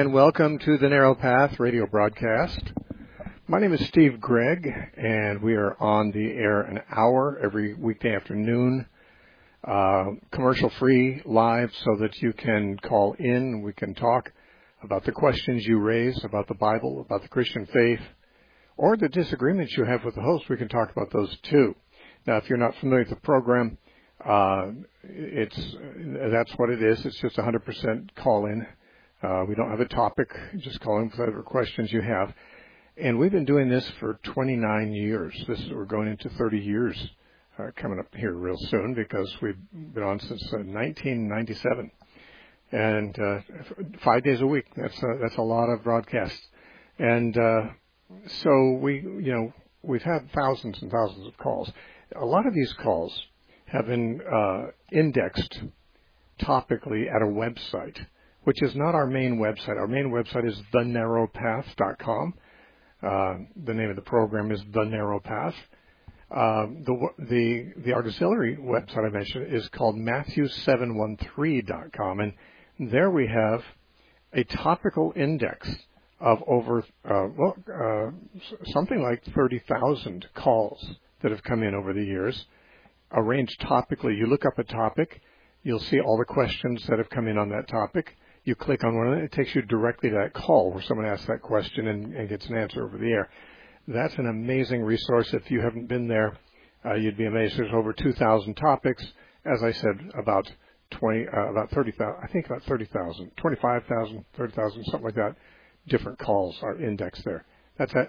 and welcome to the Narrow Path radio broadcast. My name is Steve Gregg, and we are on the air an hour every weekday afternoon, commercial-free, live, so that you can call in. We can talk about the questions you raise, about the Bible, about the Christian faith, or the disagreements you have with the host. We can talk about those too. Now, if you're not familiar with the program, that's what it is. It's just 100% call-in. We don't have a topic. Just call in with whatever questions you have. And we've been doing this for 29 years. We're going into 30 years coming up here real soon, because we've been on since 1997. And 5 days a week. That's a lot of broadcasts. And so we've had thousands and thousands of calls. A lot of these calls have been indexed topically at a website, which is not our main website. Our main website is thenarrowpath.com. The name of the program is The Narrow Path. The auxiliary website I mentioned is called Matthew713.com, and there we have a topical index of over something like 30,000 calls that have come in over the years, arranged topically. You look up a topic, you'll see all the questions that have come in on that topic. You click on one of them, it takes you directly to that call where someone asks that question and gets an answer over the air. That's an amazing resource. If you haven't been there, you'd be amazed. There's over 2,000 topics. As I said, about 30,000, I think about 30,000, 25,000, 30,000, something like that. Different calls are indexed there. That's at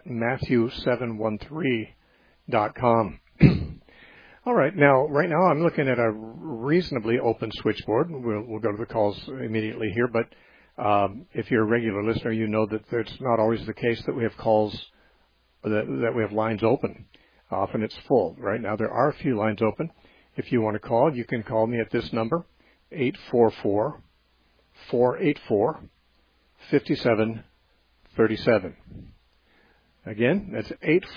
Matthew713.com. All right. Right now, I'm looking at a reasonably open switchboard. We'll go to the calls immediately here. But if you're a regular listener, you know that it's not always the case that we have calls, that we have lines open. Often it's full. Right now, there are a few lines open. If you want to call, you can call me at this number, 844-484-5737. Again, that's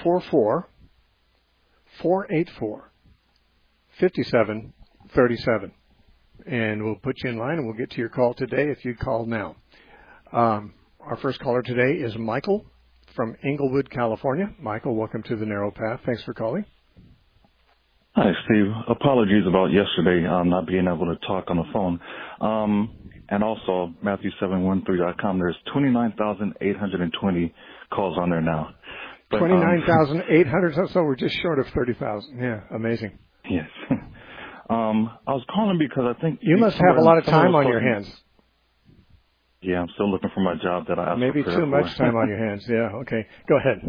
844-484-5737. And we'll put you in line and we'll get to your call today if you call now. Our first caller today is Michael from Inglewood, California. Michael, welcome to the Narrow Path. Thanks for calling. Hi, Steve. Apologies about yesterday not being able to talk on the phone. And also, Matthew713.com, there's 29,820 calls on there now. 29,800, so we're just short of 30,000. Yeah, amazing. Yes. I was calling because I think... You must have a lot of time on your hands. Yeah, I'm still looking for my job that I asked Maybe for. Maybe too much time on your hands. Yeah, okay. Go ahead.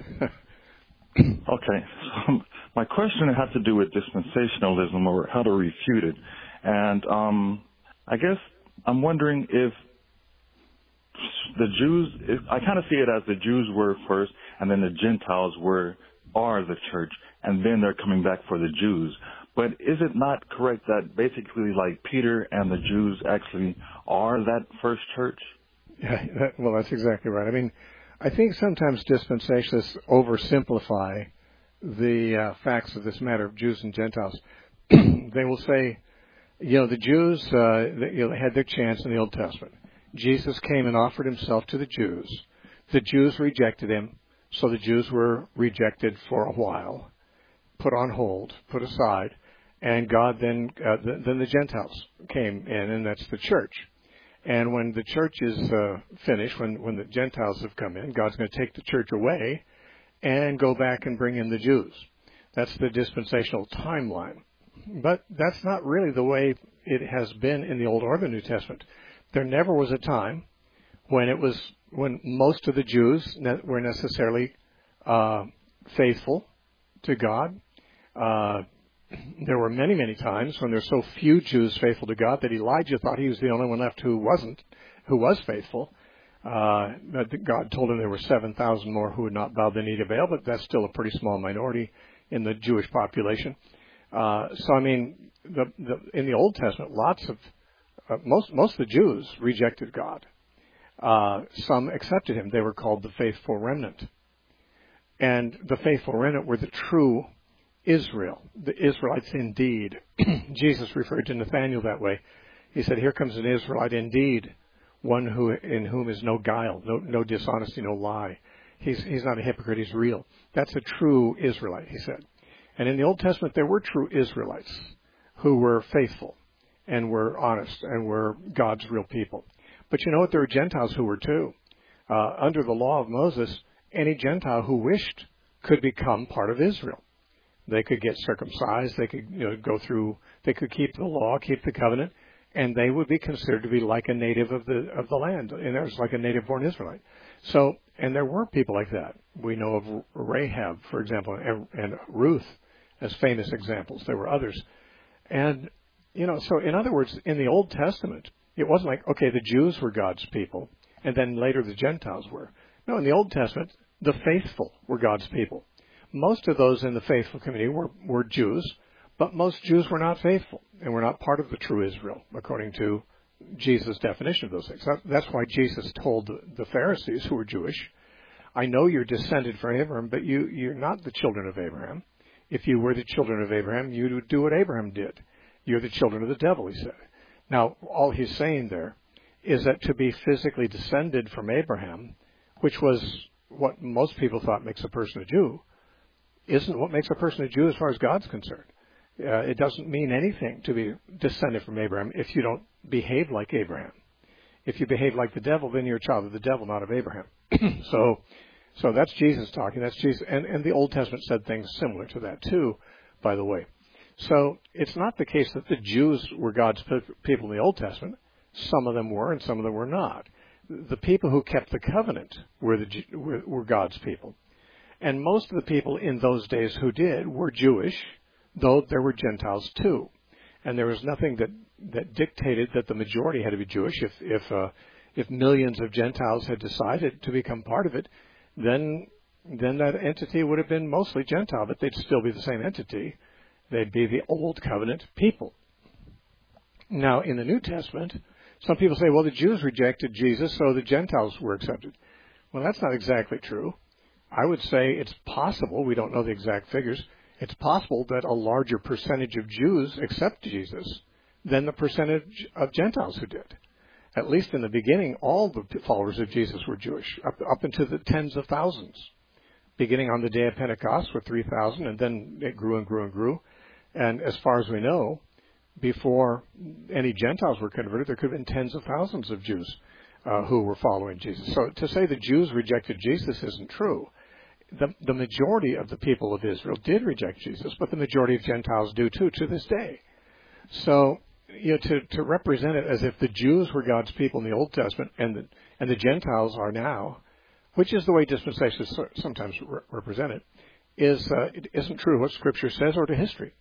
Okay. My question had to do with dispensationalism, or how to refute it. And I guess I'm wondering if the Jews, I kind of see it as the Jews were first, and then the Gentiles are the church, and then they're coming back for the Jews. But is it not correct that basically like Peter and the Jews actually are that first church? Yeah, well, that's exactly right. I mean, I think sometimes dispensationalists oversimplify the facts of this matter of Jews and Gentiles. They will say, the Jews they had their chance in the Old Testament. Jesus came and offered himself to the Jews. The Jews rejected him, so the Jews were rejected for a while, put on hold, put aside, and God then the Gentiles came in, and that's the church. And when the church is finished, when the Gentiles have come in, God's going to take the church away and go back and bring in the Jews. That's the dispensational timeline. But that's not really the way it has been in the Old or the New Testament. There never was a time when most of the Jews were necessarily faithful to God. There were many, many times when there were so few Jews faithful to God that Elijah thought he was the only one left who was faithful. God told him there were 7,000 more who would not bow the knee to Baal, but that's still a pretty small minority in the Jewish population. So I mean, in the Old Testament, most of the Jews rejected God. Some accepted him. They were called the faithful remnant. And the faithful remnant were the true Israel, the Israelites indeed. Jesus referred to Nathanael that way. He said, "Here comes an Israelite indeed, one in whom is no guile, no dishonesty, no lie. He's not a hypocrite, he's real. That's a true Israelite, he said. And in the Old Testament, there were true Israelites who were faithful and were honest and were God's real people. But you know what? There were Gentiles who were too. Under the law of Moses, any Gentile who wished could become part of Israel. They could get circumcised. They could go through. They could keep the law, keep the covenant, and they would be considered to be like a native of the land. And there was like a native-born Israelite. So, and there were people like that. We know of Rahab, for example, and Ruth as famous examples. There were others, and so in other words, in the Old Testament, it wasn't like, okay, the Jews were God's people, and then later the Gentiles were. No, in the Old Testament, the faithful were God's people. Most of those in the faithful community were Jews, but most Jews were not faithful and were not part of the true Israel, according to Jesus' definition of those things. That's why Jesus told the Pharisees, who were Jewish, I know you're descended from Abraham, but you're not the children of Abraham. If you were the children of Abraham, you would do what Abraham did. You're the children of the devil, he said. Now, all he's saying there is that to be physically descended from Abraham, which was what most people thought makes a person a Jew, isn't what makes a person a Jew as far as God's concerned. It doesn't mean anything to be descended from Abraham if you don't behave like Abraham. If you behave like the devil, then you're a child of the devil, not of Abraham. So that's Jesus talking. That's Jesus, and the Old Testament said things similar to that too, by the way. So it's not the case that the Jews were God's people in the Old Testament. Some of them were, and some of them were not. The people who kept the covenant were God's people. And most of the people in those days who did were Jewish, though there were Gentiles too. And there was nothing that dictated that the majority had to be Jewish. If millions of Gentiles had decided to become part of it, then that entity would have been mostly Gentile, but they'd still be the same entity. They'd be the Old Covenant people. Now, in the New Testament, some people say, well, the Jews rejected Jesus, so the Gentiles were accepted. Well, that's not exactly true. I would say it's possible, we don't know the exact figures, it's possible that a larger percentage of Jews accept Jesus than the percentage of Gentiles who did. At least in the beginning, all the followers of Jesus were Jewish, up into the tens of thousands. Beginning on the day of Pentecost with 3,000, and then it grew and grew and grew. And as far as we know, before any Gentiles were converted, there could have been tens of thousands of Jews who were following Jesus. So to say the Jews rejected Jesus isn't true. The majority of the people of Israel did reject Jesus, but the majority of Gentiles do too to this day. So, to represent it as if the Jews were God's people in the Old Testament and the Gentiles are now, which is the way dispensations sometimes represent it, it isn't true to what Scripture says or to history.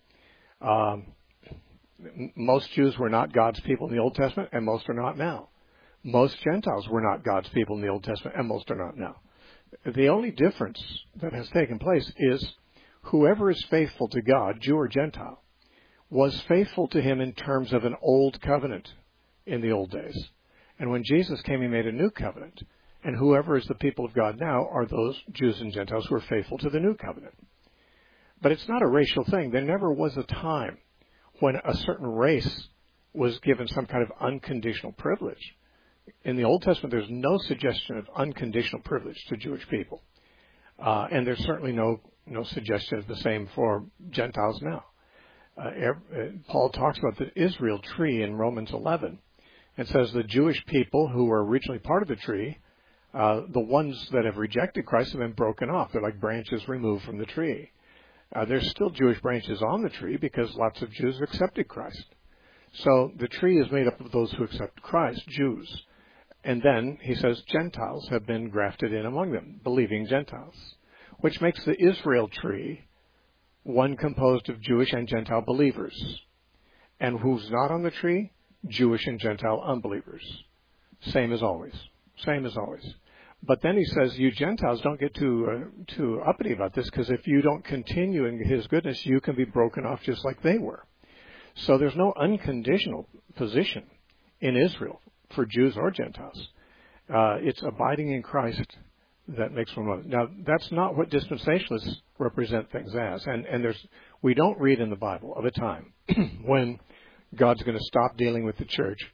Most Jews were not God's people in the Old Testament, and most are not now. Most Gentiles were not God's people in the Old Testament, and most are not now. The only difference that has taken place is whoever is faithful to God, Jew or Gentile, was faithful to him in terms of an old covenant in the old days. And when Jesus came, he made a new covenant. And whoever is the people of God now are those Jews and Gentiles who are faithful to the new covenant. But it's not a racial thing. There never was a time when a certain race was given some kind of unconditional privilege. In the Old Testament, there's no suggestion of unconditional privilege to Jewish people. And there's certainly no suggestion of the same for Gentiles now. Paul talks about the Israel tree in Romans 11. It says the Jewish people who were originally part of the tree, the ones that have rejected Christ have been broken off. They're like branches removed from the tree. There's still Jewish branches on the tree because lots of Jews accepted Christ. So the tree is made up of those who accept Christ, Jews. And then, he says, Gentiles have been grafted in among them, believing Gentiles, which makes the Israel tree one composed of Jewish and Gentile believers. And who's not on the tree? Jewish and Gentile unbelievers. Same as always. Same as always. But then he says, you Gentiles don't get too uppity about this, because if you don't continue in his goodness, you can be broken off just like they were. So there's no unconditional position in Israel for Jews or Gentiles. It's abiding in Christ that makes one one. Now, that's not what dispensationalists represent things as. And we don't read in the Bible of a time when God's going to stop dealing with the church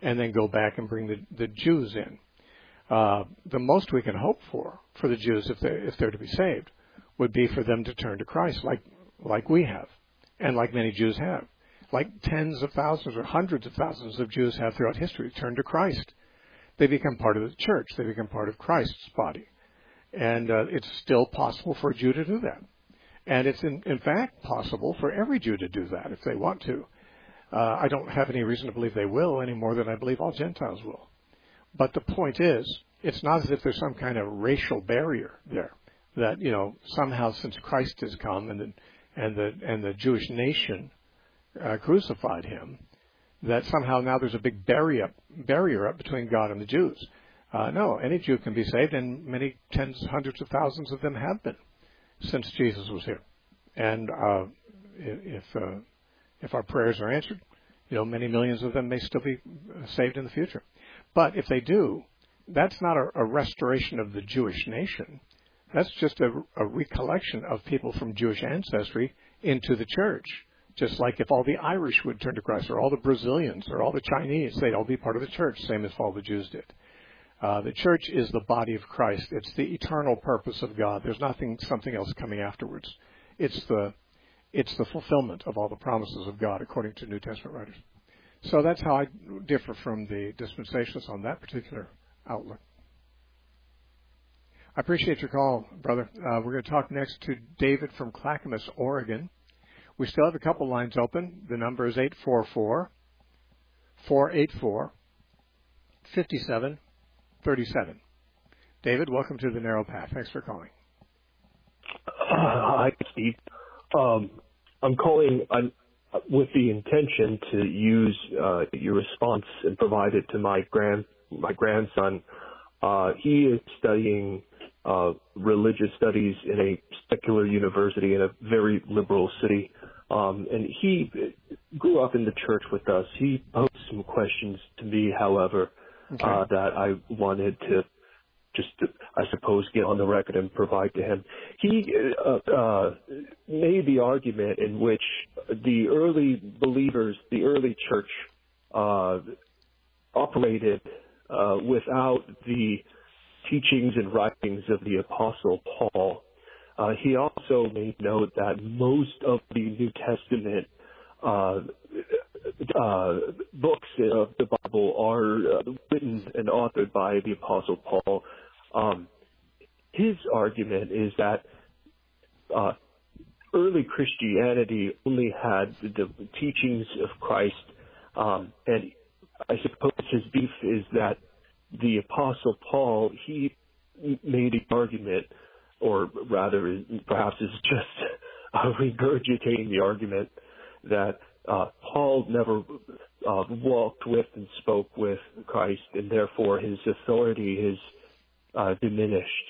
and then go back and bring the Jews in. The most we can hope for the Jews, if they're to be saved, would be for them to turn to Christ, like we have, and like many Jews have, like tens of thousands or hundreds of thousands of Jews have throughout history, turn to Christ. They become part of the church. They become part of Christ's body. And it's still possible for a Jew to do that. And it's in fact possible for every Jew to do that if they want to. I don't have any reason to believe they will any more than I believe all Gentiles will. But the point is, it's not as if there's some kind of racial barrier there that, somehow since Christ has come and the Jewish nation crucified him, that somehow now there's a big barrier up between God and the Jews. No, any Jew can be saved, and many tens, hundreds of thousands of them have been since Jesus was here. And if our prayers are answered, many millions of them may still be saved in the future. But if they do, that's not a restoration of the Jewish nation. That's just a recollection of people from Jewish ancestry into the church. Just like if all the Irish would turn to Christ, or all the Brazilians, or all the Chinese, they'd all be part of the church, same as all the Jews did. The church is the body of Christ. It's the eternal purpose of God. There's something else coming afterwards. It's the fulfillment of all the promises of God, according to New Testament writers. So that's how I differ from the dispensationalists on that particular outlook. I appreciate your call, brother. We're going to talk next to David from Clackamas, Oregon. We still have a couple lines open. The number is 844-484-5737. David, welcome to the Narrow Path. Thanks for calling. Hi, Steve. I'm calling with the intention to use your response and provide it to my grandson. He is studying religious studies in a secular university in a very liberal city. And he grew up in the church with us. He posed some questions to me, however, that I wanted to I suppose, get on the record and provide to him. He made the argument in which the early believers, the early church, operated without the teachings and writings of the Apostle Paul. He also made note that most of the New Testament books of the Bible are written and authored by the Apostle Paul. His argument is that early Christianity only had the teachings of Christ, and I suppose his beef is that the Apostle Paul, he made the argument, or rather perhaps is just regurgitating the argument, that Paul never walked with and spoke with Christ, and therefore his authority is diminished.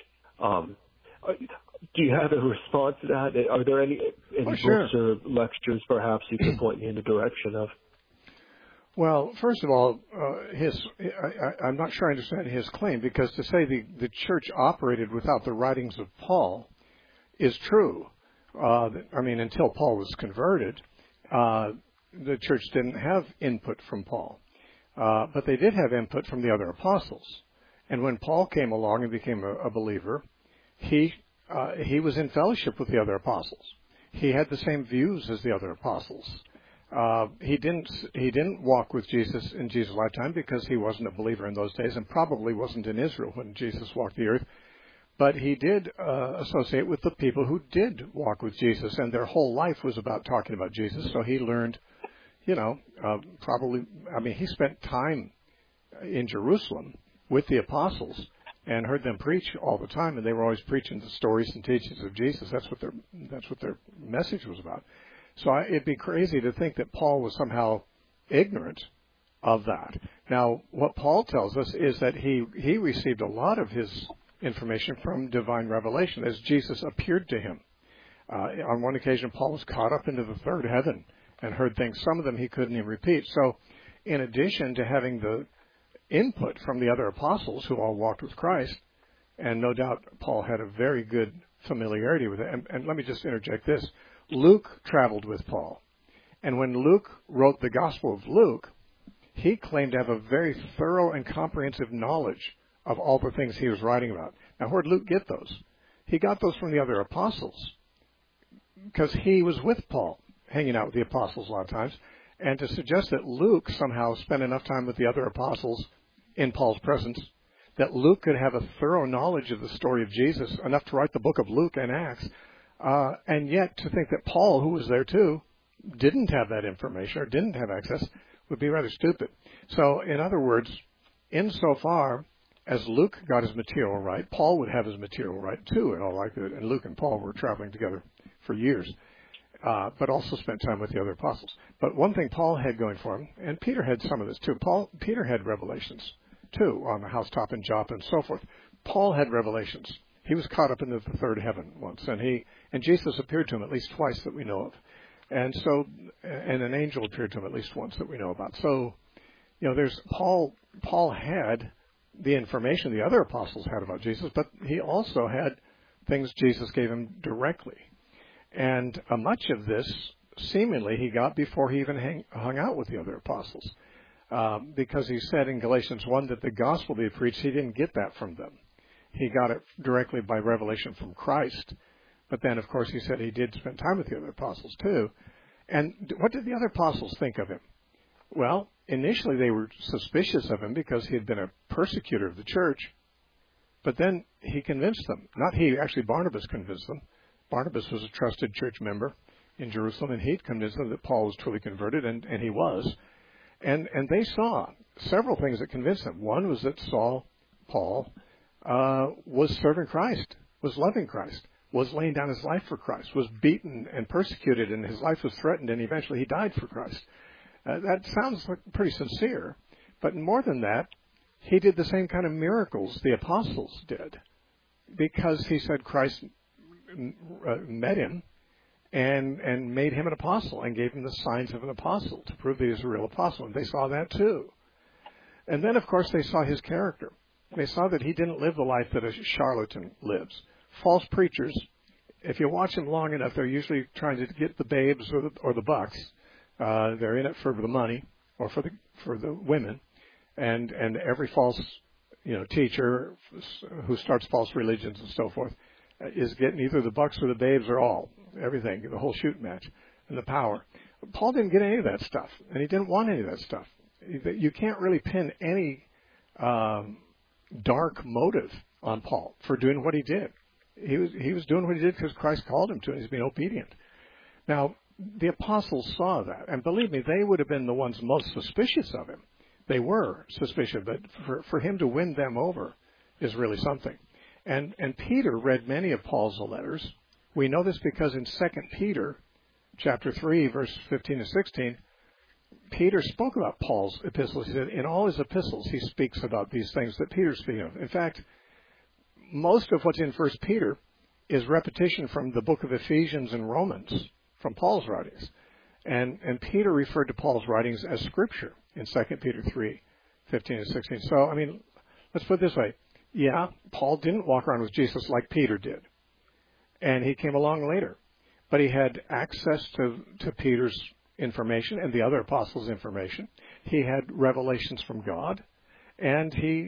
Do you have a response to that? Are there any books or lectures perhaps you can point me in the direction of? Well, first of all, I'm not sure I understand his claim, because to say the church operated without the writings of Paul is true. Until Paul was converted, the church didn't have input from Paul. But they did have input from the other apostles. And when Paul came along and became a believer, he was in fellowship with the other apostles. He had the same views as the other apostles. He didn't walk with Jesus in Jesus' lifetime because he wasn't a believer in those days and probably wasn't in Israel when Jesus walked the earth. But he did associate with the people who did walk with Jesus, and their whole life was about talking about Jesus. So he learned, he spent time in Jerusalem with the apostles and heard them preach all the time, and they were always preaching the stories and teachings of Jesus. That's what their message was about. So it'd be crazy to think that Paul was somehow ignorant of that. Now, what Paul tells us is that he received a lot of his information from divine revelation as Jesus appeared to him. On one occasion, Paul was caught up into the third heaven and heard things. Some of them he couldn't even repeat. So in addition to having the input from the other apostles who all walked with Christ, and no doubt Paul had a very good familiarity with it. And let me just interject this. Luke traveled with Paul. And when Luke wrote the Gospel of Luke, he claimed to have a very thorough and comprehensive knowledge of all the things he was writing about. Now, where did Luke get those? He got those from the other apostles, because he was with Paul, hanging out with the apostles a lot of times. And to suggest that Luke somehow spent enough time with the other apostles in Paul's presence, that Luke could have a thorough knowledge of the story of Jesus, enough to write the book of Luke and Acts, and yet to think that Paul, who was there too, didn't have that information or didn't have access, would be rather stupid. So, in other words, insofar as Luke got his material right, Paul would have his material right too, in all likelihood. And Luke and Paul were traveling together for years, but also spent time with the other apostles. But one thing Paul had going for him, and Peter had some of this too. Peter had revelations too on the housetop in Joppa and so forth. Paul had revelations. He was caught up into the third heaven once, and Jesus appeared to him at least twice that we know of. And an angel appeared to him at least once that we know about. So, there's Paul had the information the other apostles had about Jesus, but he also had things Jesus gave him directly. And much of this, seemingly, he got before he even hung out with the other apostles. Because he said in Galatians 1 that the gospel he preached, he didn't get that from them. He got it directly by revelation from Christ. But then, of course, he said he did spend time with the other apostles too. And what did the other apostles think of him? Well, initially they were suspicious of him because he had been a persecutor of the church. But then he convinced them. Not he, actually Barnabas convinced them. Barnabas was a trusted church member in Jerusalem, and he'd convinced them that Paul was truly converted, and he was. And they saw several things that convinced them. One was that Paul, was serving Christ, was loving Christ, was laying down his life for Christ, was beaten and persecuted, and his life was threatened, and eventually he died for Christ. That sounds like pretty sincere, but more than that, he did the same kind of miracles the apostles did, because he said Christ met him and made him an apostle and gave him the signs of an apostle to prove that he was a real apostle, and they saw that too. And then, of course, they saw his character. They saw that he didn't live the life that a charlatan lives. False preachers, if you watch them long enough, they're usually trying to get the babes or the bucks. They're in it for the money or for the women, and every false teacher who starts false religions and so forth is getting either the bucks or the babes or everything, the whole shoot match and the power. Paul didn't get any of that stuff, and he didn't want any of that stuff. You can't really pin any dark motive on Paul for doing what he did. He was doing what he did because Christ called him to, and he's being obedient. Now, the apostles saw that, and believe me, they would have been the ones most suspicious of him. They were suspicious, but for him to win them over is really something. And Peter read many of Paul's letters. We know this because in 2 Peter chapter 3, verse 15 and 16, Peter spoke about Paul's epistles. He said in all his epistles he speaks about these things that Peter's speaking of. In fact, most of what's in 1 Peter is repetition from the book of Ephesians and Romans, from Paul's writings. And Peter referred to Paul's writings as Scripture in 2 Peter 3, 15 and 16. So, let's put it this way. Yeah, Paul didn't walk around with Jesus like Peter did. And he came along later. But he had access to Peter's information and the other apostles' information. He had revelations from God. And he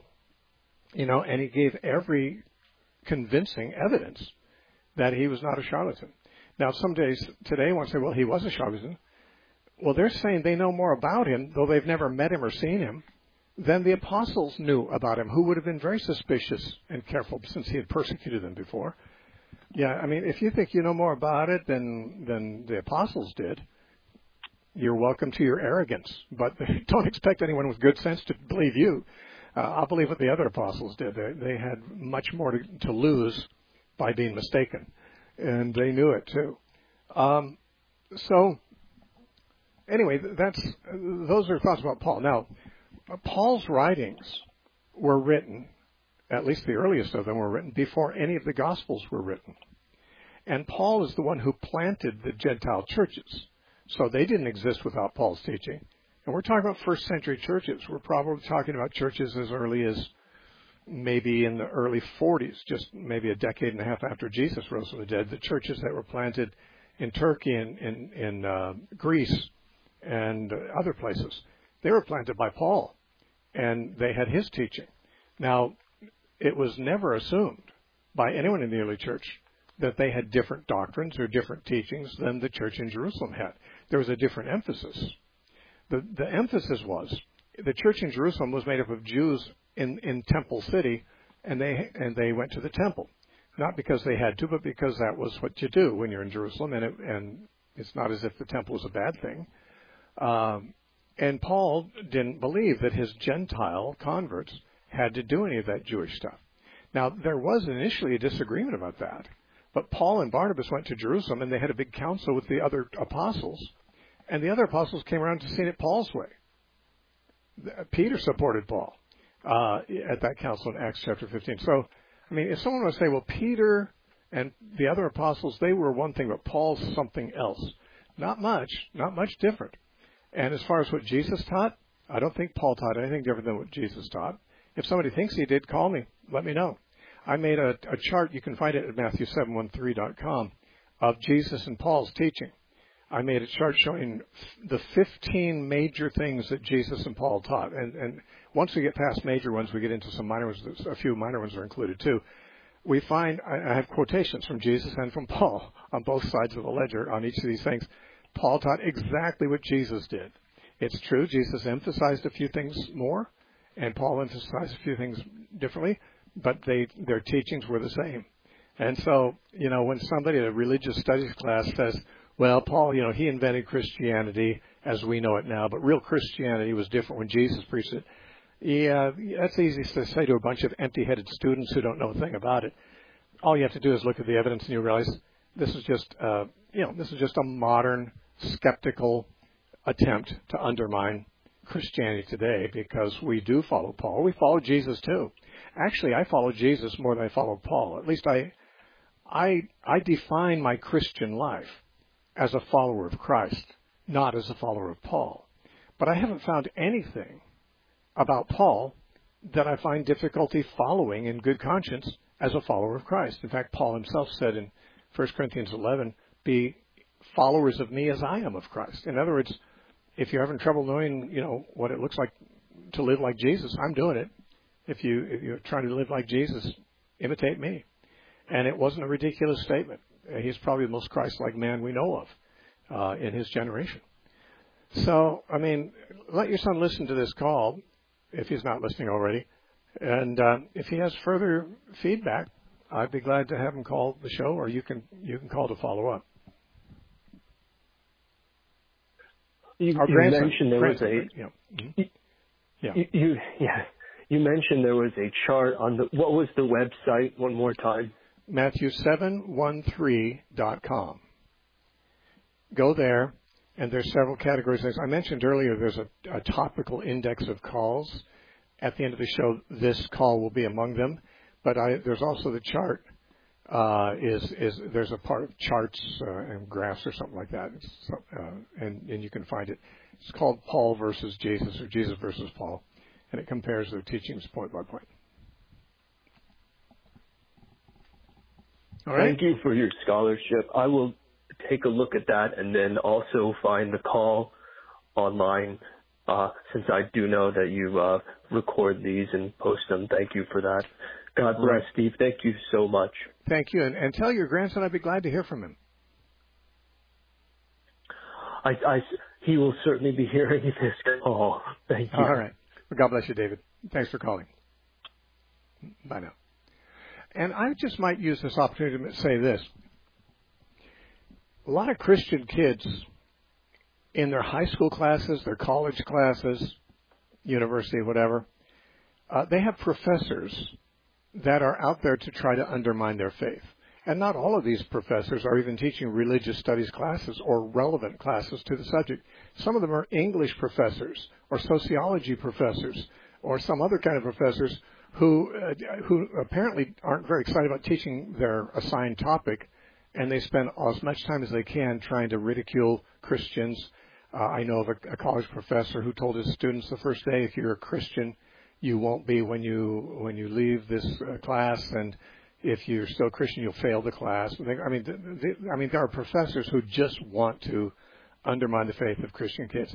gave every convincing evidence that he was not a charlatan. Now, some days today want to say, well, he was a charlatan. Well, they're saying they know more about him, though they've never met him or seen him, than the apostles knew about him, who would have been very suspicious and careful since he had persecuted them before. Yeah, if you think you know more about it than the apostles did, you're welcome to your arrogance. But don't expect anyone with good sense to believe you. I'll believe what the other apostles did. They had much more to lose by being mistaken, and they knew it too. So, anyway, those are thoughts about Paul. Now, Paul's writings were written, at least the earliest of them were written, before any of the Gospels were written. And Paul is the one who planted the Gentile churches. So they didn't exist without Paul's teaching. And we're talking about first century churches. We're probably talking about churches as early as maybe in the early 40s, just maybe a decade and a half after Jesus rose from the dead. The churches that were planted in Turkey and in Greece and other places. They were planted by Paul, and they had his teaching. Now, it was never assumed by anyone in the early church that they had different doctrines or different teachings than the church in Jerusalem had. There was a different emphasis. The emphasis was the church in Jerusalem was made up of Jews in Temple City, and they went to the temple, not because they had to, but because that was what you do when you're in Jerusalem, and it's not as if the temple was a bad thing. And Paul didn't believe that his Gentile converts had to do any of that Jewish stuff. Now, there was initially a disagreement about that, but Paul and Barnabas went to Jerusalem, and they had a big council with the other apostles, and the other apostles came around to see it Paul's way. Peter supported Paul at that council in Acts chapter 15. So, I mean, if someone were to say, well, Peter and the other apostles, they were one thing, but Paul's something else. Not much different. And as far as what Jesus taught, I don't think Paul taught anything different than what Jesus taught. If somebody thinks he did, call me. Let me know. I made a chart. You can find it at Matthew713.com of Jesus and Paul's teaching. I made a chart showing the 15 major things that Jesus and Paul taught. And once we get past major ones, we get into some minor ones. A few minor ones are included too. We find, I have quotations from Jesus and from Paul on both sides of the ledger on each of these things. Paul taught exactly what Jesus did. It's true, Jesus emphasized a few things more, and Paul emphasized a few things differently, but their teachings were the same. And so, when somebody in a religious studies class says, well, Paul, he invented Christianity as we know it now, but real Christianity was different when Jesus preached it. Yeah, that's easy to say to a bunch of empty-headed students who don't know a thing about it. All you have to do is look at the evidence and you realize this is just a modern skeptical attempt to undermine Christianity today, because we do follow Paul. We follow Jesus too. Actually, I follow Jesus more than I follow Paul. At least I define my Christian life as a follower of Christ, not as a follower of Paul. But I haven't found anything about Paul that I find difficulty following in good conscience as a follower of Christ. In fact, Paul himself said in 1 Corinthians 11, be followers of me as I am of Christ. In other words, if you're having trouble knowing, what it looks like to live like Jesus, I'm doing it. If you're trying to live like Jesus, imitate me. And it wasn't a ridiculous statement. He's probably the most Christ-like man we know of in his generation. So, let your son listen to this call, if he's not listening already. And if he has further feedback, I'd be glad to have him call the show, or you can call to follow up. You mentioned there was You mentioned there was a chart on what was the website one more time? Matthew713.com. Go there, and there's several categories. As I mentioned earlier, there's a topical index of calls. At the end of the show, this call will be among them. But there's also the chart. There's a part of charts and graphs or something like that, and you can find it. It's called Paul versus Jesus, or Jesus versus Paul, and it compares their teachings point by point. All right. Thank you for your scholarship. I will take a look at that and then also find the call online, since I do know that you record these and post them. Thank you for that. God bless, Steve. Thank you so much. Thank you. And tell your grandson I'd be glad to hear from him. He will certainly be hearing this call. Thank you. All right. Well, God bless you, David. Thanks for calling. Bye now. And I just might use this opportunity to say this. A lot of Christian kids in their high school classes, their college classes, university, whatever, they have professors that are out there to try to undermine their faith. And not all of these professors are even teaching religious studies classes or relevant classes to the subject. Some of them are English professors or sociology professors or some other kind of professors who apparently aren't very excited about teaching their assigned topic, and they spend as much time as they can trying to ridicule Christians. I know of a college professor who told his students the first day, if you're a Christian, you won't be when you leave this class, and if you're still a Christian, you'll fail the class. There are professors who just want to undermine the faith of Christian kids.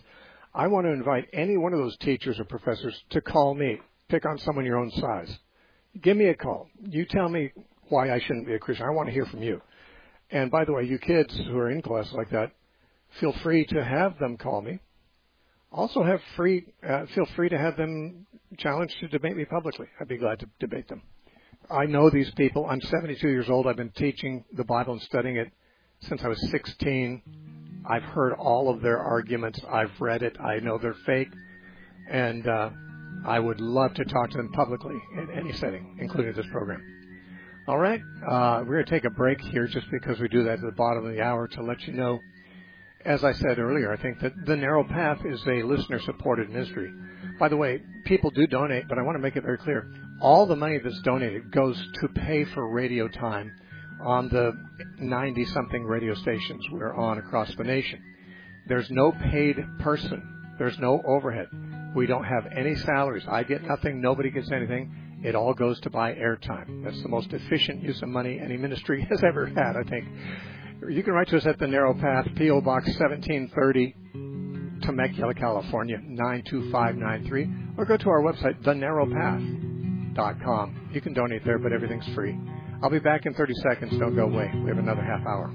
I want to invite any one of those teachers or professors to call me. Pick on someone your own size. Give me a call. You tell me why I shouldn't be a Christian. I want to hear from you. And by the way, you kids who are in class like that, feel free to have them call me. Also feel free to have them challenged to debate me publicly. I'd be glad to debate them. I know these people. I'm 72 years old. I've been teaching the Bible and studying it since I was 16. I've heard all of their arguments. I've read it. I know they're fake. And I would love to talk to them publicly in any setting, including this program. All right. We're going to take a break here just because we do that at the bottom of the hour to let you know. As I said earlier, I think that The Narrow Path is a listener-supported ministry. By the way, people do donate, but I want to make it very clear. All the money that's donated goes to pay for radio time on the 90-something radio stations we're on across the nation. There's no paid person. There's no overhead. We don't have any salaries. I get nothing. Nobody gets anything. It all goes to buy airtime. That's the most efficient use of money any ministry has ever had, I think. You can write to us at The Narrow Path, P.O. Box 1730, Temecula, California, 92593, or go to our website, thenarrowpath.com. You can donate there, but everything's free. I'll be back in 30 seconds. Don't go away. We have another half hour.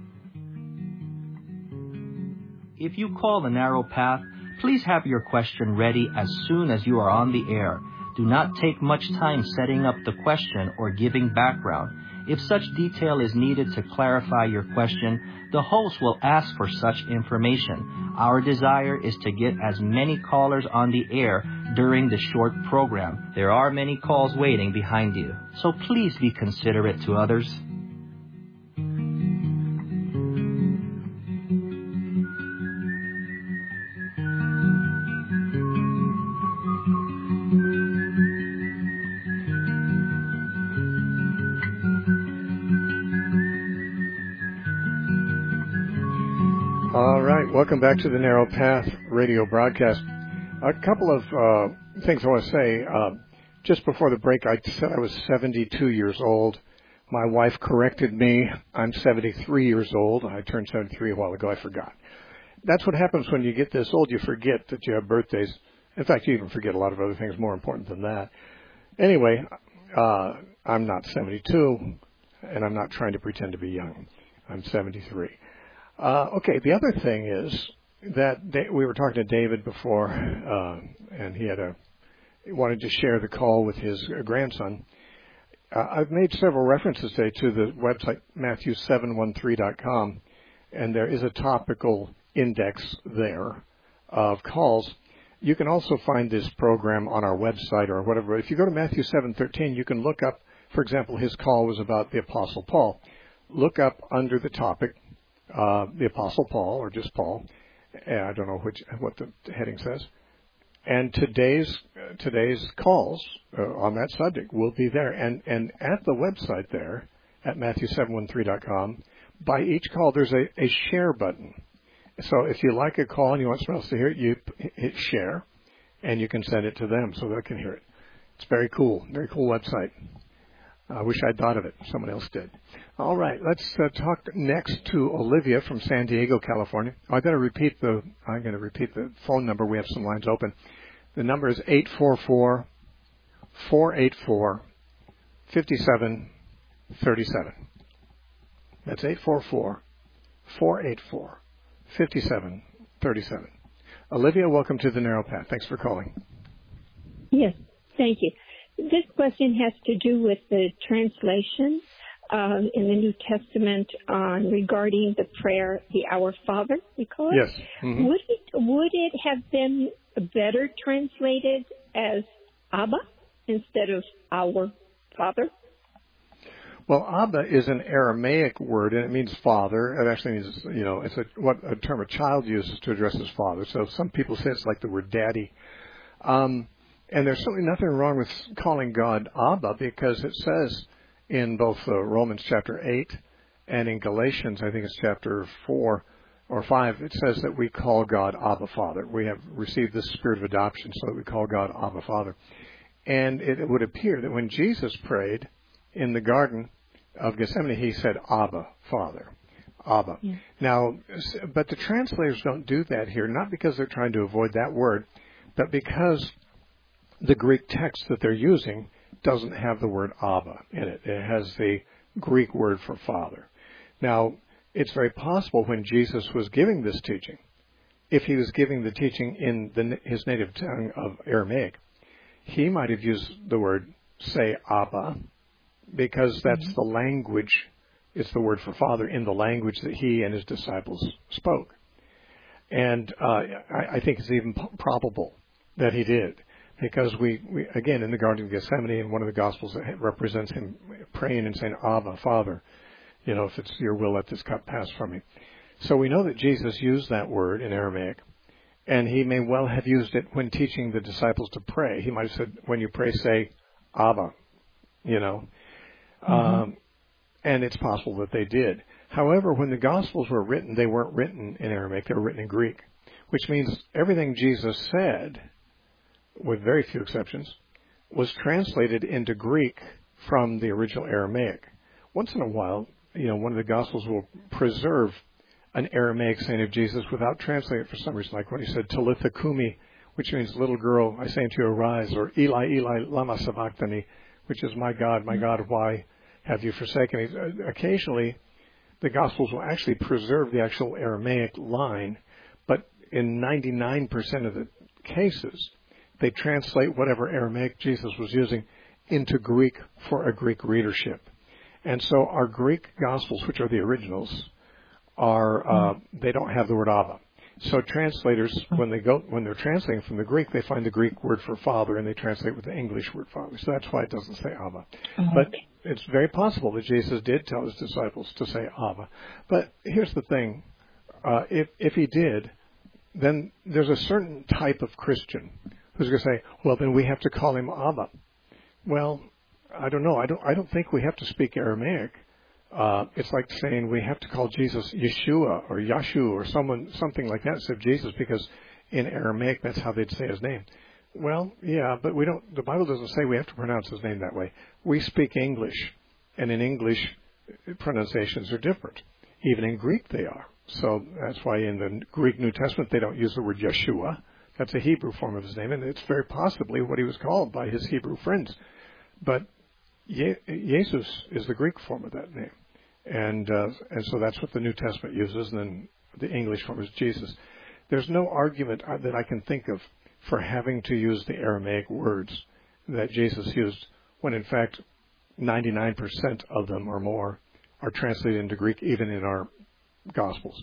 If you call The Narrow Path, please have your question ready as soon as you are on the air. Do not take much time setting up the question or giving background. If such detail is needed to clarify your question, the host will ask for such information. Our desire is to get as many callers on the air during the short program. There are many calls waiting behind you, so please be considerate to others. All right, welcome back to the Narrow Path radio broadcast. A couple of things I want to say. Just before the break, I said I was 72 years old. My wife corrected me. I'm 73 years old. I turned 73 a while ago. I forgot. That's what happens when you get this old. You forget that you have birthdays. In fact, you even forget a lot of other things more important than that. Anyway, I'm not 72, and I'm not trying to pretend to be young. I'm 73. Okay, the other thing is that we were talking to David before, and he wanted to share the call with his grandson. I've made several references today to the website Matthew713.com, and there is a topical index there of calls. You can also find this program on our website or whatever. If you go to Matthew 7:13, you can look up, for example, his call was about the Apostle Paul. Look up under the topic, the Apostle Paul, or just Paul. I don't know what the heading says. And today's calls on that subject will be there. And at the website there, at Matthew713.com, by each call there's a share button. So if you like a call and you want someone else to hear it, you hit share, and you can send it to them so they can hear it. It's very cool website. I wish I'd thought of it. Someone else did. All right, let's talk next to Olivia from San Diego, California. I'm going to repeat the phone number. We have some lines open. The number is 844-484-5737. That's 844-484-5737. Olivia, welcome to the Narrow Path. Thanks for calling. Yes, thank you. This question has to do with the translation in the New Testament regarding the prayer, the Our Father, we call it. Yes. Mm-hmm. Would it have been better translated as Abba instead of Our Father? Well, Abba is an Aramaic word, and it means father. It actually means, it's a term a child uses to address his father. So some people say it's like the word daddy. And there's certainly nothing wrong with calling God Abba, because it says in both Romans chapter 8 and in Galatians, I think it's chapter 4 or 5, it says that we call God Abba Father. We have received the spirit of adoption so that we call God Abba Father. And it would appear that when Jesus prayed in the Garden of Gethsemane, he said Abba Father. Abba. Yeah. Now, but the translators don't do that here, not because they're trying to avoid that word, but because the Greek text that they're using doesn't have the word Abba in it. It has the Greek word for Father. Now, it's very possible when Jesus was giving this teaching, if he was giving the teaching in his native tongue of Aramaic, he might have used the word, say, Abba, because that's the language, it's the word for Father in the language that he and his disciples spoke. And I think it's even probable that he did, because we again, in the Garden of Gethsemane, in one of the Gospels, that represents him praying and saying, Abba, Father, if it's your will, let this cup pass from me. So we know that Jesus used that word in Aramaic, and he may well have used it when teaching the disciples to pray. He might have said, when you pray, say, Abba, and it's possible that they did. However, when the Gospels were written, they weren't written in Aramaic, they were written in Greek, which means everything Jesus said, with very few exceptions, was translated into Greek from the original Aramaic. Once in a while, one of the Gospels will preserve an Aramaic saying of Jesus without translating it for some reason, like when he said, Talitha Kumi, which means, little girl, I say unto you, arise, or Eli, Eli, lama sabachthani, which is, my God, why have you forsaken me? Occasionally, the Gospels will actually preserve the actual Aramaic line, but in 99% of the cases, they translate whatever Aramaic Jesus was using into Greek for a Greek readership. And so our Greek Gospels, which are the originals, they don't have the word Abba. So translators, when they're translating from the Greek, they find the Greek word for Father, and they translate with the English word Father. So that's why it doesn't say Abba. But it's very possible that Jesus did tell his disciples to say Abba. But here's the thing. If he did, then there's a certain type of Christian who's going to say, well, then we have to call him Abba. Well, I don't know. I don't think we have to speak Aramaic. It's like saying we have to call Jesus Yeshua or Yashu or something like that instead of Jesus, because in Aramaic that's how they'd say his name. Well, yeah, but we don't. The Bible doesn't say we have to pronounce his name that way. We speak English, and in English pronunciations are different. Even in Greek they are. So that's why in the Greek New Testament they don't use the word Yeshua. That's a Hebrew form of his name, and it's very possibly what he was called by his Hebrew friends. But Jesus is the Greek form of that name, and so that's what the New Testament uses, and then the English form is Jesus. There's no argument that I can think of for having to use the Aramaic words that Jesus used, when in fact 99% of them or more are translated into Greek, even in our Gospels.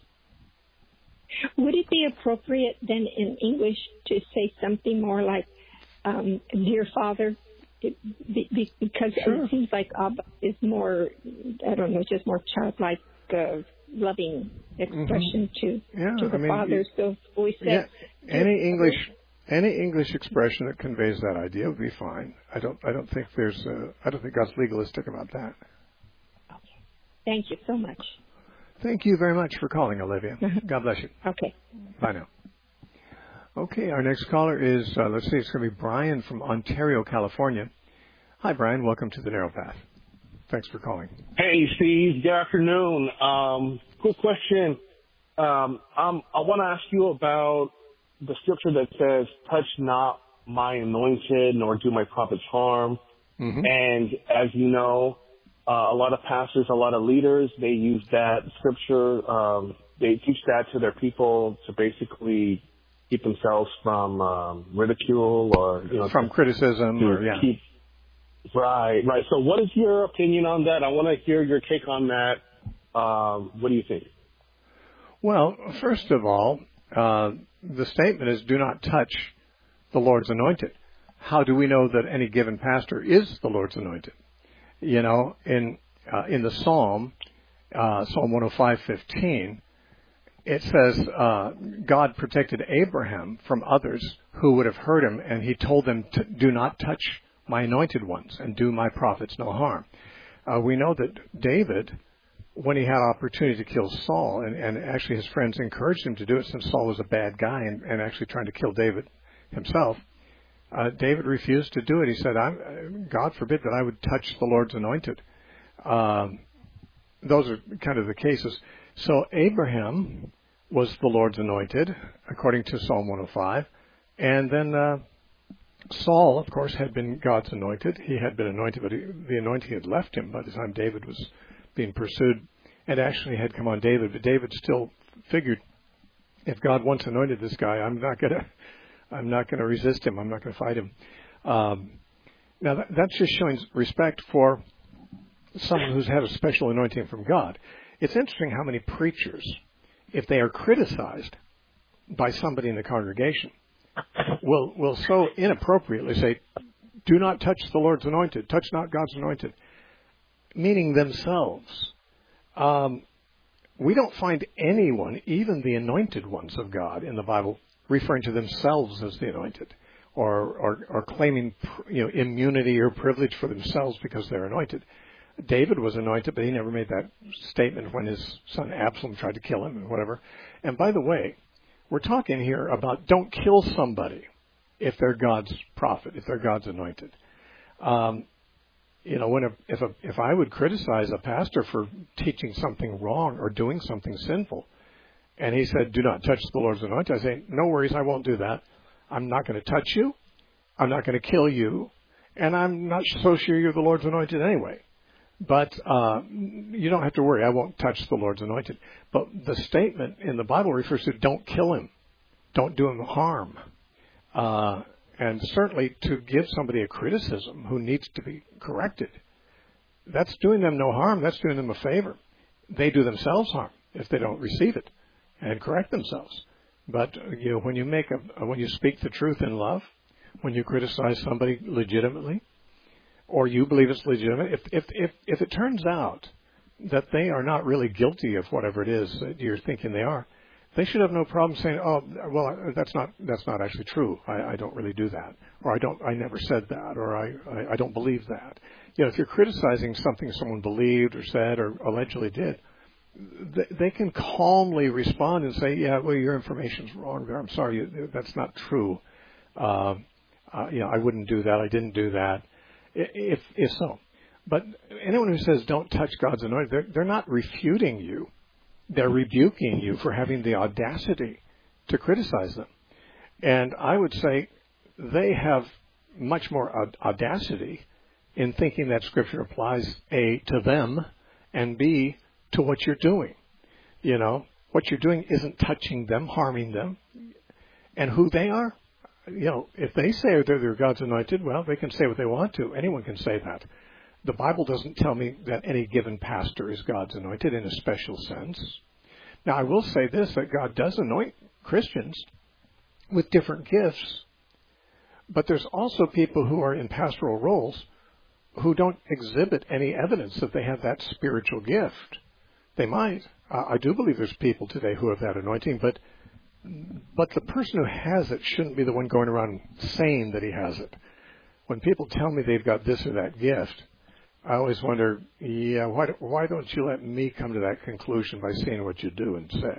Would it be appropriate then in English to say something more like, Dear Father? Because Sure. It seems like Abba is more, I don't know, just more childlike, loving expression to the Father. So we say, any English expression that conveys that idea would be fine. I don't think God's legalistic about that. Okay. Thank you so much. Thank you very much for calling, Olivia. God bless you. Okay. Bye now. Okay, our next caller is, let's see, it's going to be Brian from Ontario, California. Hi, Brian. Welcome to the Narrow Path. Thanks for calling. Hey, Steve. Good afternoon. Quick question. I want to ask you about the scripture that says, touch not my anointed, nor do my prophets harm. Mm-hmm. And as you know, a lot of pastors, a lot of leaders, they use that scripture. They teach that to their people to basically keep themselves from ridicule or from criticism. Right. So, what is your opinion on that? I want to hear your take on that. What do you think? Well, first of all, the statement is, "Do not touch the Lord's anointed." How do we know that any given pastor is the Lord's anointed? In the Psalm 105:15. It says, God protected Abraham from others who would have hurt him, and he told them, do not touch my anointed ones and do my prophets no harm. We know that David, when he had opportunity to kill Saul, and actually his friends encouraged him to do it since Saul was a bad guy and actually trying to kill David himself, David refused to do it. He said, God forbid that I would touch the Lord's anointed. Those are kind of the cases. So Abraham was the Lord's anointed, according to Psalm 105. And then Saul, of course, had been God's anointed. He had been anointed, but the anointing had left him by the time David was being pursued, and actually had come on David. But David still figured, if God once anointed this guy, I'm not gonna resist him. I'm not gonna fight him. Now that's just showing respect for someone who's had a special anointing from God. It's interesting how many preachers, if they are criticized by somebody in the congregation, will so inappropriately say, "Do not touch the Lord's anointed. Touch not God's anointed," meaning themselves. We don't find anyone, even the anointed ones of God in the Bible, referring to themselves as the anointed, or claiming immunity or privilege for themselves because they're anointed. David was anointed, but he never made that statement when his son Absalom tried to kill him and whatever. And by the way, we're talking here about don't kill somebody if they're God's prophet, if they're God's anointed. If I would criticize a pastor for teaching something wrong or doing something sinful, and he said, "Do not touch the Lord's anointed," I say, "No worries, I won't do that. I'm not going to touch you. I'm not going to kill you, and I'm not so sure you're the Lord's anointed anyway. But you don't have to worry. I won't touch the Lord's anointed." But the statement in the Bible refers to don't kill him. Don't do him harm. And certainly to give somebody a criticism who needs to be corrected, that's doing them no harm. That's doing them a favor. They do themselves harm if they don't receive it and correct themselves. But when you speak the truth in love, when you criticize somebody legitimately, or you believe it's legitimate, if it turns out that they are not really guilty of whatever it is that you're thinking they are, they should have no problem saying, "Oh, well, that's not actually true. I don't really do that," or I never said that, or I don't believe that. If you're criticizing something someone believed or said or allegedly did, they can calmly respond and say, "Yeah, well, your information's wrong there. I'm sorry, that's not true. I wouldn't do that. I didn't do that." If so. But anyone who says don't touch God's anointed, they're not refuting you. They're rebuking you for having the audacity to criticize them. And I would say they have much more audacity in thinking that Scripture applies, A, to them, and B, to what you're doing. What you're doing isn't touching them, harming them. And who they are, if they say they're God's anointed, well, they can say what they want to. Anyone can say that. The Bible doesn't tell me that any given pastor is God's anointed in a special sense. Now, I will say this, that God does anoint Christians with different gifts, but there's also people who are in pastoral roles who don't exhibit any evidence that they have that spiritual gift. They might. I do believe there's people today who have that anointing, but the person who has it shouldn't be the one going around saying that he has it. When people tell me they've got this or that gift, I always wonder, why don't you let me come to that conclusion by seeing what you do and say?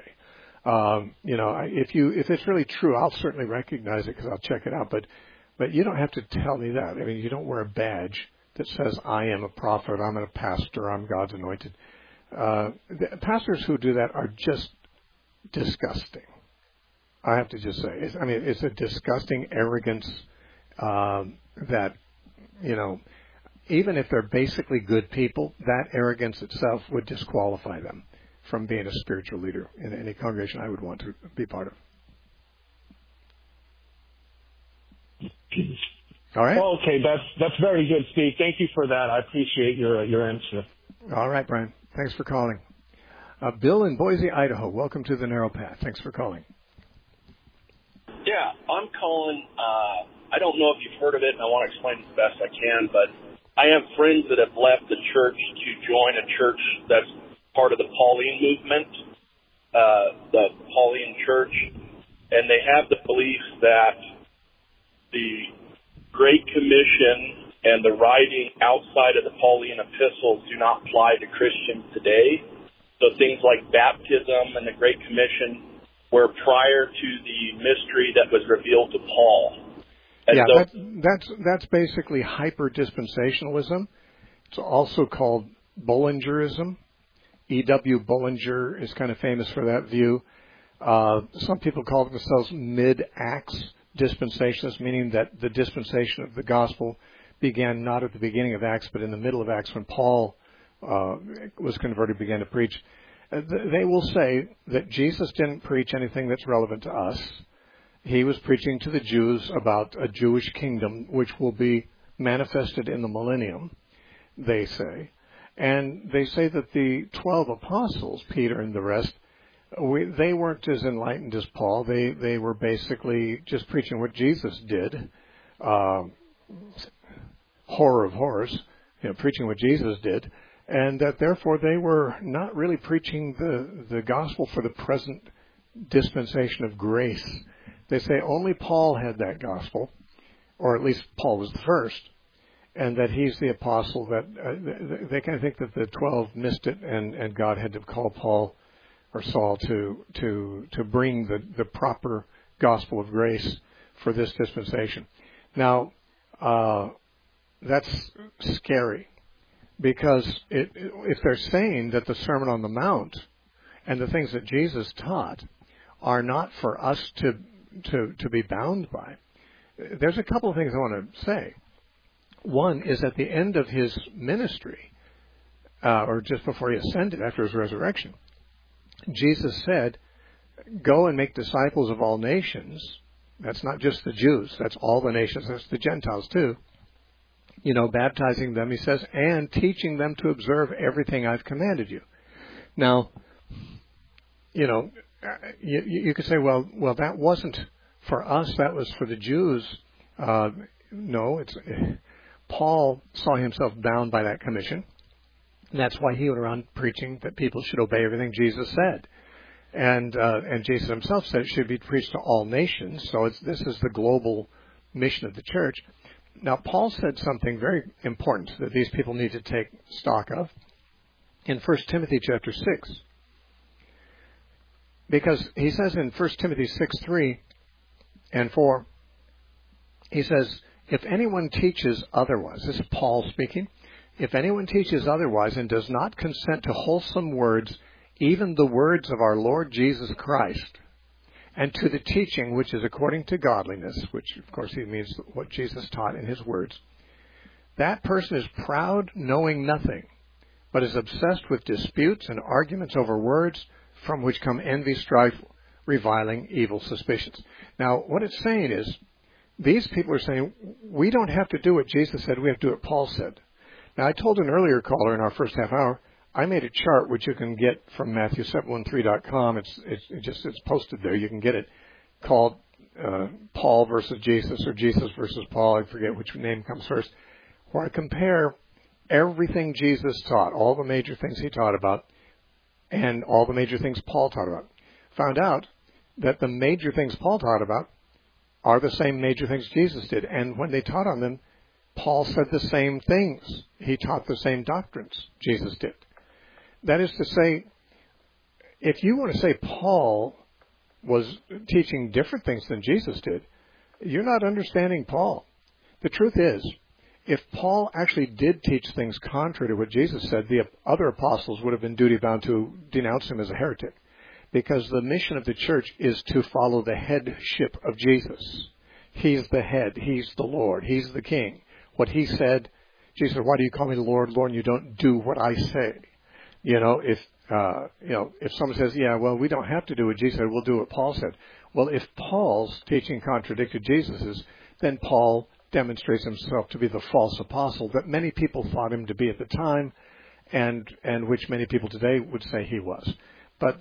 If it's really true, I'll certainly recognize it because I'll check it out. But you don't have to tell me that. I mean, you don't wear a badge that says I am a prophet, I'm a pastor, I'm God's anointed. The pastors who do that are just disgusting. I have to just say, it's a disgusting arrogance that, even if they're basically good people, that arrogance itself would disqualify them from being a spiritual leader in any congregation I would want to be part of. All right? Okay, that's very good, Steve. Thank you for that. I appreciate your answer. All right, Brian. Thanks for calling. Bill in Boise, Idaho. Welcome to the Narrow Path. Thanks for calling. Yeah, I'm calling. I don't know if you've heard of it, and I want to explain it the best I can, but I have friends that have left the church to join a church that's part of the Pauline movement, the Pauline church, and they have the belief that the Great Commission and the writing outside of the Pauline epistles do not apply to Christians today. So things like baptism and the Great Commission were prior to the mystery that was revealed to Paul. And that's basically hyper-dispensationalism. It's also called Bullingerism. E.W. Bullinger is kind of famous for that view. Some people call themselves mid-Acts dispensationalists, meaning that the dispensation of the gospel began not at the beginning of Acts, but in the middle of Acts when Paul was converted, began to preach. They will say that Jesus didn't preach anything that's relevant to us. He was preaching to the Jews about a Jewish kingdom which will be manifested in the millennium, they say. And they say that the 12 apostles, Peter and the rest, they weren't as enlightened as Paul. They were basically just preaching what Jesus did. Horror of horrors, preaching what Jesus did. And that therefore they were not really preaching the gospel for the present dispensation of grace. They say only Paul had that gospel, or at least Paul was the first, and that he's the apostle that they kind of think that the 12 missed it, and God had to call Paul or Saul to bring the proper gospel of grace for this dispensation. Now, that's scary. Because if they're saying that the Sermon on the Mount and the things that Jesus taught are not for us to be bound by, there's a couple of things I want to say. One is at the end of his ministry, or just before he ascended after his resurrection, Jesus said, "Go and make disciples of all nations." That's not just the Jews. That's all the nations. That's the Gentiles too. Baptizing them, he says, and teaching them to observe everything I've commanded you. Now, you could say, well, that wasn't for us, that was for the Jews. No, Paul saw himself bound by that commission. And that's why he went around preaching that people should obey everything Jesus said. And Jesus himself said it should be preached to all nations. So this is the global mission of the church. Now, Paul said something very important that these people need to take stock of in 1 Timothy chapter 6. Because he says in 1 Timothy 6:3 and 4, he says, if anyone teaches otherwise, this is Paul speaking, if anyone teaches otherwise and does not consent to wholesome words, even the words of our Lord Jesus Christ, and to the teaching which is according to godliness, which of course he means what Jesus taught in his words, that person is proud, knowing nothing, but is obsessed with disputes and arguments over words, from which come envy, strife, reviling, evil suspicions. Now, what it's saying is, these people are saying, we don't have to do what Jesus said, we have to do what Paul said. Now, I told an earlier caller in our first half hour, I made a chart which you can get from Matthew713.com. It's posted there. You can get it, called Paul versus Jesus or Jesus versus Paul. I forget which name comes first. Where I compare everything Jesus taught, all the major things he taught about, and all the major things Paul taught about. Found out that the major things Paul taught about are the same major things Jesus did. And when they taught on them, Paul said the same things. He taught the same doctrines Jesus did. That is to say, if you want to say Paul was teaching different things than Jesus did, you're not understanding Paul. The truth is, if Paul actually did teach things contrary to what Jesus said, the other apostles would have been duty-bound to denounce him as a heretic. Because the mission of the church is to follow the headship of Jesus. He's the head. He's the Lord. He's the King. What he said, Jesus said, why do you call me the Lord, Lord, and you don't do what I say? If someone says, yeah, well, we don't have to do what Jesus said, we'll do what Paul said. Well, if Paul's teaching contradicted Jesus's, then Paul demonstrates himself to be the false apostle that many people thought him to be at the time, and which many people today would say he was. But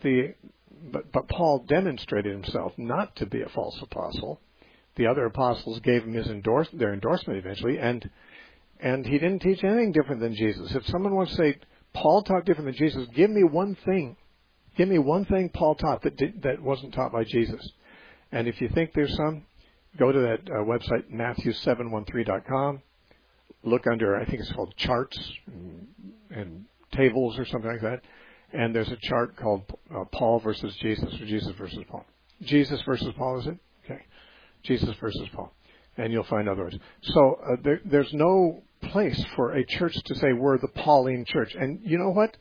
Paul demonstrated himself not to be a false apostle. The other apostles gave him their endorsement eventually, and he didn't teach anything different than Jesus. If someone wants to say Paul taught different than Jesus, give me one thing. Give me one thing Paul taught that wasn't taught by Jesus. And if you think there's some, go to that website, Matthew713.com. Look under, I think it's called charts and tables or something like that. And there's a chart called Paul versus Jesus, or Jesus versus Paul. Jesus versus Paul, is it? Okay. Jesus versus Paul. And you'll find other words. So there's no place for a church to say we're the Pauline church. And you know what?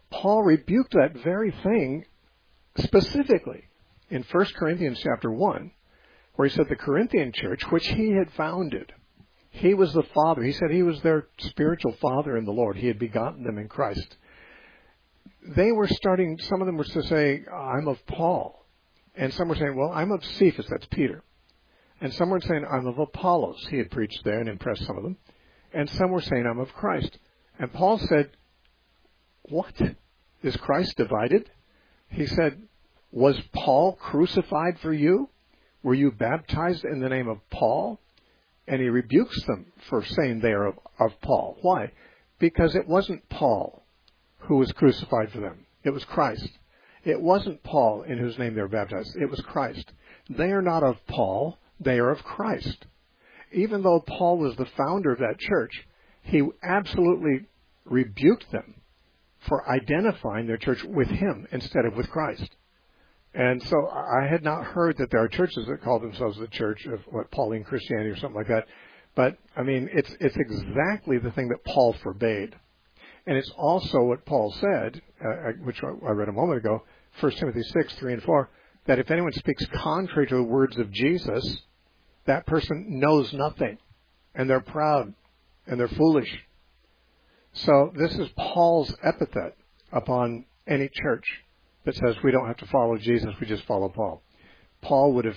Paul rebuked that very thing specifically in 1 Corinthians chapter 1, where he said the Corinthian church, which he had founded, he was the father. He said he was their spiritual father in the Lord. He had begotten them in Christ. They were starting, some of them were to say, I'm of Paul. And some were saying, well, I'm of Cephas, that's Peter. And some were saying, I'm of Apollos. He had preached there and impressed some of them. And some were saying, I'm of Christ. And Paul said, what? Is Christ divided? He said, was Paul crucified for you? Were you baptized in the name of Paul? And he rebukes them for saying they are of Paul. Why? Because it wasn't Paul who was crucified for them. It was Christ. It wasn't Paul in whose name they were baptized. It was Christ. They are not of Paul. They are of Christ. Even though Paul was the founder of that church, he absolutely rebuked them for identifying their church with him instead of with Christ. And so I had not heard that there are churches that call themselves the Church of Pauline Christianity or something like that. But, I mean, it's exactly the thing that Paul forbade. And it's also what Paul said, which I read a moment ago, 1 Timothy 6, 3 and 4, that if anyone speaks contrary to the words of Jesus, that person knows nothing. And they're proud. And they're foolish. So this is Paul's epithet upon any church that says we don't have to follow Jesus, we just follow Paul. Paul would have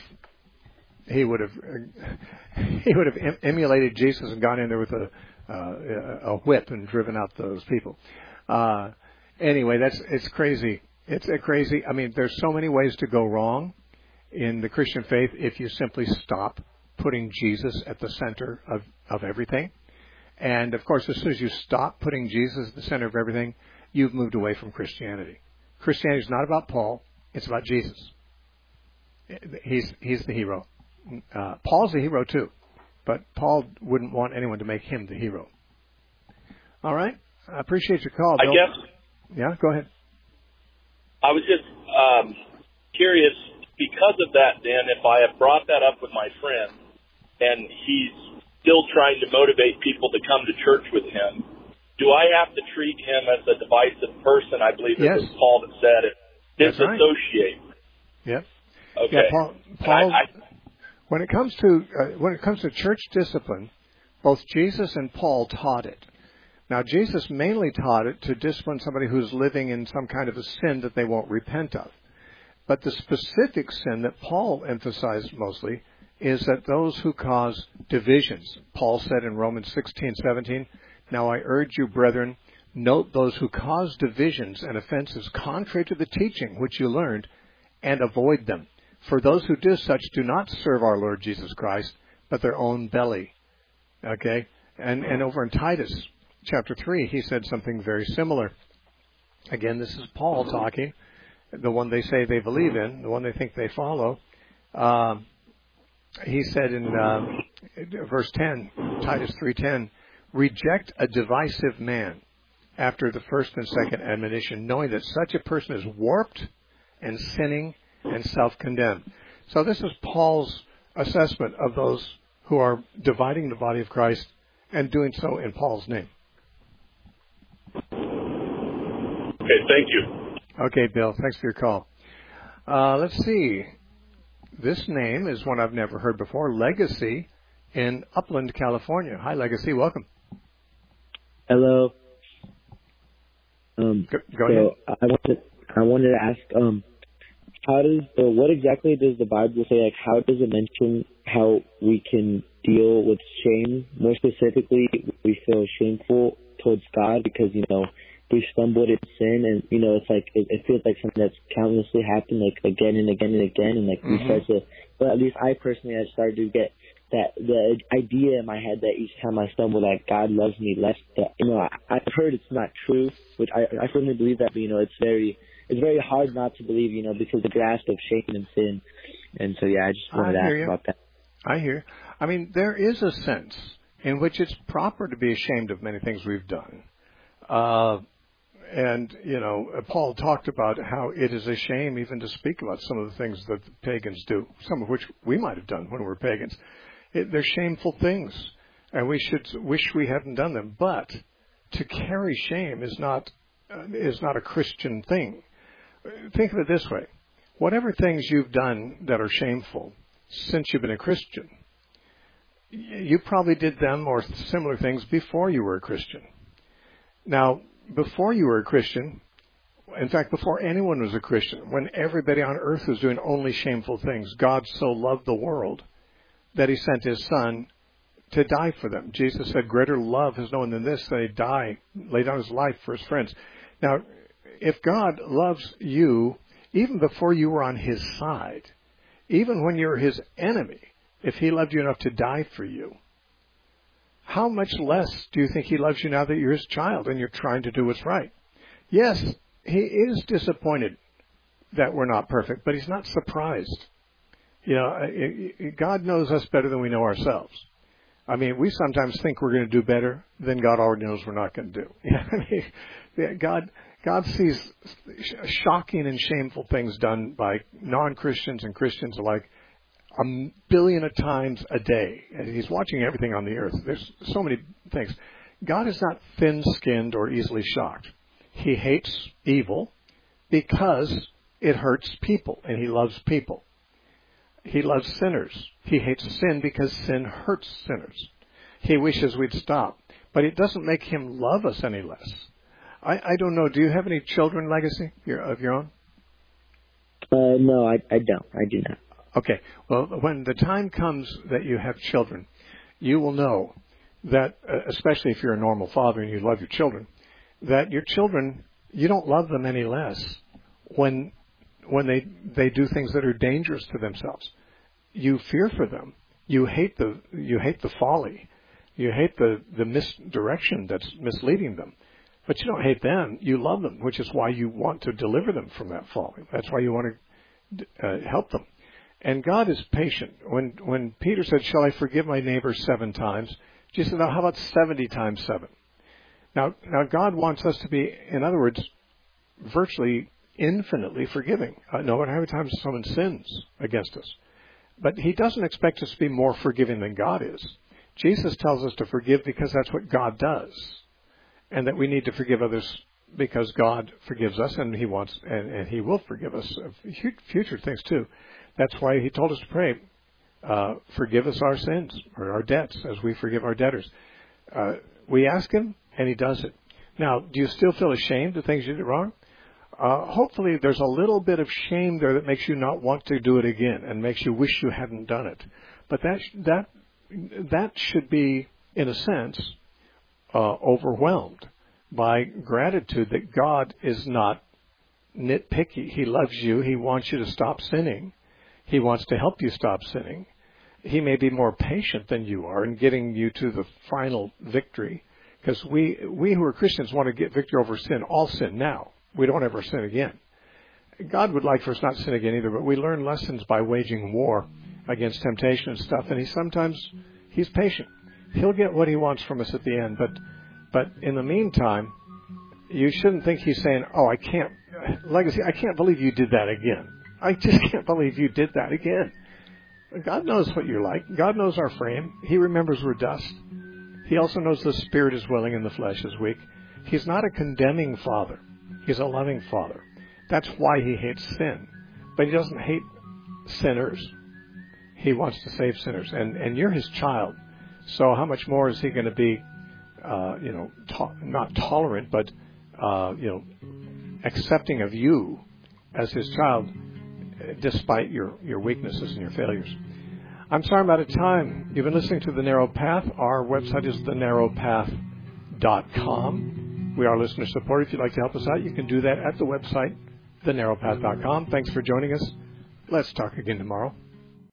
emulated Jesus and gone in there with a whip and driven out those people. Anyway, it's crazy. It's crazy. I mean, there's so many ways to go wrong in the Christian faith if you simply stop putting Jesus at the center of everything. And of course, as soon as you stop putting Jesus at the center of everything, you've moved away from Christianity. Christianity is not about Paul. It's about Jesus. He's the hero. Paul's the hero too, but Paul wouldn't want anyone to make him the hero. All right. I appreciate your call, Bill. I guess. Yeah, go ahead. I was just curious, because of that, Dan, if I have brought that up with my friend and he's still trying to motivate people to come to church with him, do I have to treat him as a divisive person? I believe it was Paul that said it. Disassociate. Right. Yep. Okay. Yeah, Paul when it comes to church discipline, both Jesus and Paul taught it. Now, Jesus mainly taught it to discipline somebody who's living in some kind of a sin that they won't repent of. But the specific sin that Paul emphasized mostly is that those who cause divisions. Paul said in Romans 16:17, now I urge you, brethren, note those who cause divisions and offenses contrary to the teaching which you learned, and avoid them. For those who do such do not serve our Lord Jesus Christ, but their own belly. Okay? And over in Titus chapter 3, he said something very similar. Again, this is Paul talking, the one they say they believe in, the one they think they follow. He said in verse 10, Titus 3:10, reject a divisive man after the first and second admonition, knowing that such a person is warped and sinning and self-condemned. So this is Paul's assessment of those who are dividing the body of Christ and doing so in Paul's name. Okay, thank you. Okay, Bill, thanks for your call. Let's see. This name is one I've never heard before, Legacy in Upland, California. Hi, Legacy. Welcome. Hello. Go ahead. I wanted to ask, what exactly does the Bible say? Like, how does it mention how we can deal with shame? More specifically, we feel shameful towards God because, we stumbled in sin, and, it's like, it feels like something that's countlessly happened, like, again and again and again, and, like, we start to, well, at least I personally have started to get the idea in my head that each time I stumble, that God loves me less. I've heard it's not true, which I firmly believe that, but, it's very hard not to believe, because the grasp of shame and sin. And so, I just wanted to ask about that. I hear. I mean, there is a sense in which it's proper to be ashamed of many things we've done. And, Paul talked about how it is a shame even to speak about some of the things that the pagans do, some of which we might have done when we were pagans. They're shameful things, and we should wish we hadn't done them. But to carry shame is not a Christian thing. Think of it this way. Whatever things you've done that are shameful since you've been a Christian, you probably did them or similar things before you were a Christian. Now, before you were a Christian, in fact, before anyone was a Christian, when everybody on earth was doing only shameful things, God so loved the world that he sent his son to die for them. Jesus said, greater love is no one than this, that he lay down his life for his friends. Now, if God loves you, even before you were on his side, even when you were his enemy, if he loved you enough to die for you, how much less do you think he loves you now that you're his child and you're trying to do what's right? Yes, he is disappointed that we're not perfect, but he's not surprised. You know, God knows us better than we know ourselves. I mean, we sometimes think we're going to do better than God already knows we're not going to do. I mean, God sees shocking and shameful things done by non-Christians and Christians alike 1 billion times a day. And he's watching everything on the earth. There's so many things. God is not thin-skinned or easily shocked. He hates evil because it hurts people, and he loves people. He loves sinners. He hates sin because sin hurts sinners. He wishes we'd stop. But it doesn't make him love us any less. I don't know. Do you have any children, Legacy, of your own? No, I don't. I do not. Okay. Well, when the time comes that you have children, you will know that, especially if you're a normal father and you love your children, that your children, you don't love them any less when they do things that are dangerous to themselves. You fear for them. You hate the folly. You hate the misdirection that's misleading them. But you don't hate them. You love them, which is why you want to deliver them from that folly. That's why you want to help them. And God is patient. When Peter said, shall I forgive my neighbor 7 times? Jesus said, now how about 70 times 7? Now God wants us to be, in other words, virtually infinitely forgiving, no matter how many times someone sins against us. But he doesn't expect us to be more forgiving than God is. Jesus tells us to forgive because that's what God does. And that we need to forgive others because God forgives us, and he wants, and he will forgive us of future things too. That's why he told us to pray, forgive us our sins or our debts as we forgive our debtors. We ask him, and he does it. Now, do you still feel ashamed of things you did wrong? Hopefully there's a little bit of shame there that makes you not want to do it again and makes you wish you hadn't done it. But that should be, in a sense, overwhelmed by gratitude that God is not nitpicky. He loves you. He wants you to stop sinning. He wants to help you stop sinning. He may be more patient than you are in getting you to the final victory, because we who are Christians want to get victory over sin, all sin now. We don't ever sin again. God would like for us not to sin again either, but we learn lessons by waging war against temptation and stuff, and he's patient. He'll get what he wants from us at the end, but in the meantime, you shouldn't think he's saying, Legacy, I can't believe you did that again. I just can't believe you did that again. God knows what you're like. God knows our frame. He remembers we're dust. He also knows the spirit is willing and the flesh is weak. He's not a condemning father. He's a loving father. That's why he hates sin. But he doesn't hate sinners. He wants to save sinners. And you're his child. So how much more is he going to be, not tolerant, but, accepting of you as his child, despite your weaknesses and your failures. I'm sorry I'm out of time. You've been listening to The Narrow Path. Our website is thenarrowpath.com. We are listener supported. If you'd like to help us out, you can do that at the website, thenarrowpath.com. Thanks for joining us. Let's talk again tomorrow.